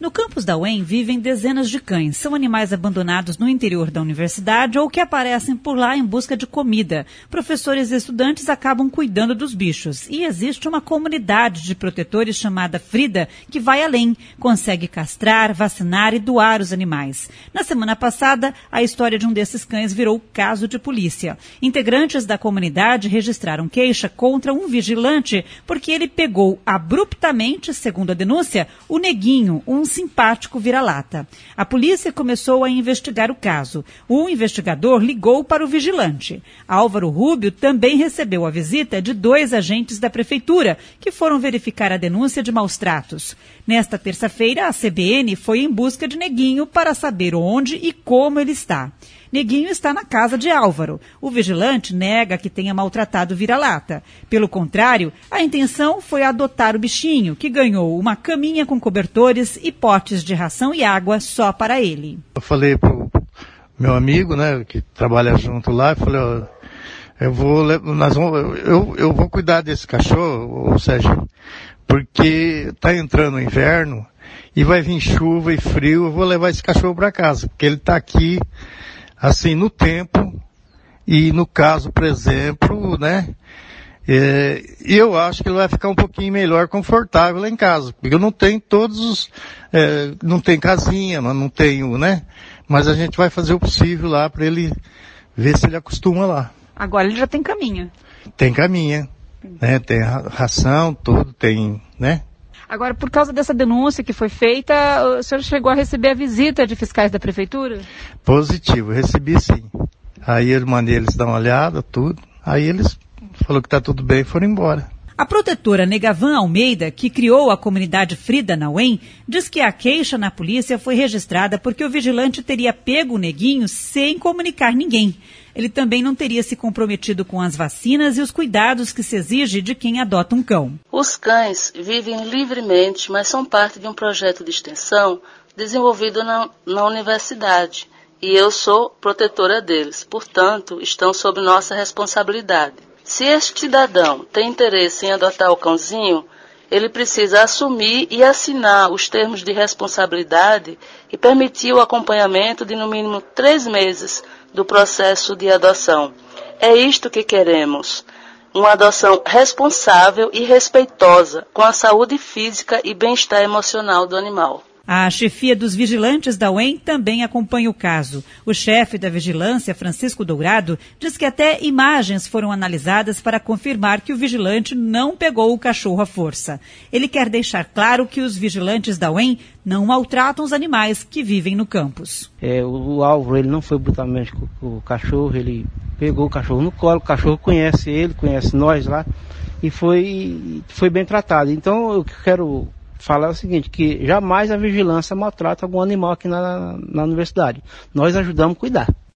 No campus da UEM vivem dezenas de cães. São animais abandonados no interior da universidade ou que aparecem por lá em busca de comida. Professores e estudantes acabam cuidando dos bichos. E existe uma comunidade de protetores chamada Frida que vai além. Consegue castrar, vacinar e doar os animais. Na semana passada, a história de um desses cães virou caso de polícia. Integrantes da comunidade registraram queixa contra um vigilante porque ele pegou abruptamente, segundo a denúncia, o Neguinho, um simpático vira-lata. A polícia começou a investigar o caso. O investigador ligou para o vigilante. Álvaro Rubio também recebeu a visita de 2 agentes da prefeitura, que foram verificar a denúncia de maus-tratos. Nesta terça-feira, a CBN foi em busca de Neguinho para saber onde e como ele está. Neguinho está na casa de Álvaro. O vigilante nega que tenha maltratado o vira-lata. Pelo contrário, a intenção foi adotar o bichinho, que ganhou uma caminha com cobertores e potes de ração e água só para ele. Eu falei pro meu amigo, né, que trabalha junto lá, eu falei, ó, eu vou cuidar desse cachorro, ou seja, porque tá entrando o inverno e vai vir chuva e frio, eu vou levar esse cachorro para casa, porque ele tá aqui assim, no tempo, e no caso, por exemplo, né, eu acho que ele vai ficar um pouquinho melhor, confortável lá em casa, porque eu não tenho não tem casinha, não tenho, né, mas a gente vai fazer o possível lá para ele ver se ele acostuma lá. Agora ele já tem caminha. Tem caminha, né, tem ração, tudo, tem, né. Agora, por causa dessa denúncia que foi feita, o senhor chegou a receber a visita de fiscais da prefeitura? Positivo, recebi sim. Aí eu mandei eles dar uma olhada, tudo. Aí eles falaram que está tudo bem e foram embora. A protetora Negavan Almeida, que criou a comunidade Frida na UEM, diz que a queixa na polícia foi registrada porque o vigilante teria pego o Neguinho sem comunicar ninguém. Ele também não teria se comprometido com as vacinas e os cuidados que se exige de quem adota um cão. Os cães vivem livremente, mas são parte de um projeto de extensão desenvolvido na universidade. E eu sou protetora deles, portanto, estão sob nossa responsabilidade. Se este cidadão tem interesse em adotar o cãozinho, ele precisa assumir e assinar os termos de responsabilidade e permitir o acompanhamento de no mínimo 3 meses do processo de adoção. É isto que queremos. Uma adoção responsável e respeitosa com a saúde física e bem-estar emocional do animal. A chefia dos vigilantes da UEM também acompanha o caso. O chefe da vigilância, Francisco Dourado, diz que até imagens foram analisadas para confirmar que o vigilante não pegou o cachorro à força. Ele quer deixar claro que os vigilantes da UEM não maltratam os animais que vivem no campus. O Álvaro, ele não foi brutalmente com o cachorro, ele pegou o cachorro no colo, o cachorro conhece ele, conhece nós lá, e foi bem tratado. Então, o que eu quero falar é o seguinte, que jamais a vigilância maltrata algum animal aqui na universidade. Nós ajudamos a cuidar.